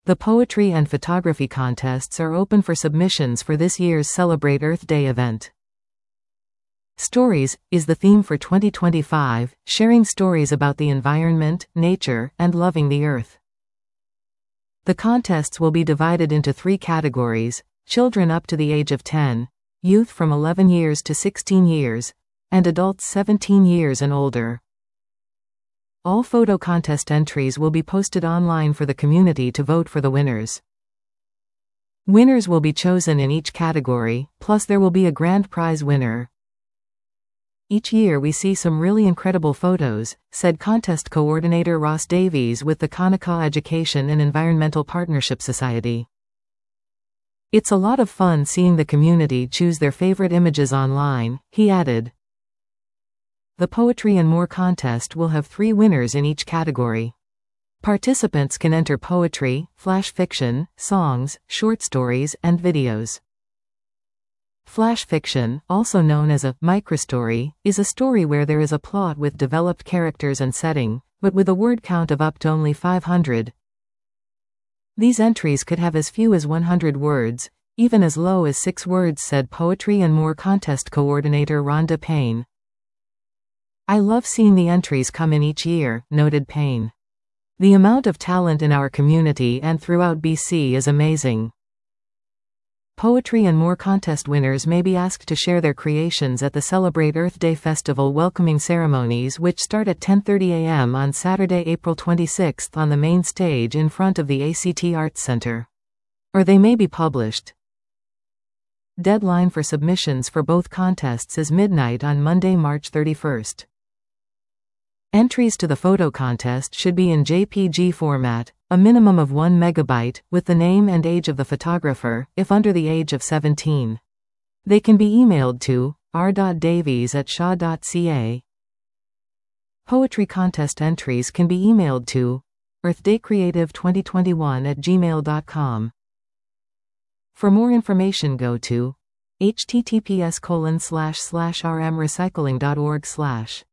The poetry and photography contests are open for submissions for this year's Celebrate Earth Day event. Stories is the theme for 2025, sharing stories about the environment, nature, and loving the earth. The contests will be divided into 3 categories: children up to the age of 10, youth from 11 years to 16 years, and adults 17 years and older. All photo contest entries will be posted online for the community to vote for the winners. Winners will be chosen in each category, plus there will be a grand prize winner. Each year we see some really incredible photos, said contest coordinator Ross Davies with the Kanaka Education and Environmental Partnership Society. It's a lot of fun seeing the community choose their favorite images online, he added. The Poetry and More contest will have 3 winners in each category. Participants can enter poetry, flash fiction, songs, short stories, and videos. Flash fiction, also known as a microstory, is a story where there is a plot with developed characters and setting, but with a word count of up to only 500. These entries could have as few as 100 words, even as low as 6 words, said Poetry and More contest coordinator Rhonda Payne. I love seeing the entries come in each year, noted Payne. The amount of talent in our community and throughout BC is amazing. Poetry and More contest winners may be asked to share their creations at the Celebrate Earth Day Festival welcoming ceremonies, which start at 10:30 a.m. on Saturday, April 26 on the main stage in front of the ACT Arts Center. Or they may be published. Deadline for submissions for both contests is midnight on Monday, March 31st. Entries to the photo contest should be in JPG format, a minimum of 1 megabyte, with the name and age of the photographer, if under the age of 17. They can be emailed to r.davies@shaw.ca. Poetry contest entries can be emailed to earthdaycreative2021@gmail.com. For more information go to https://rmrecycling.org/.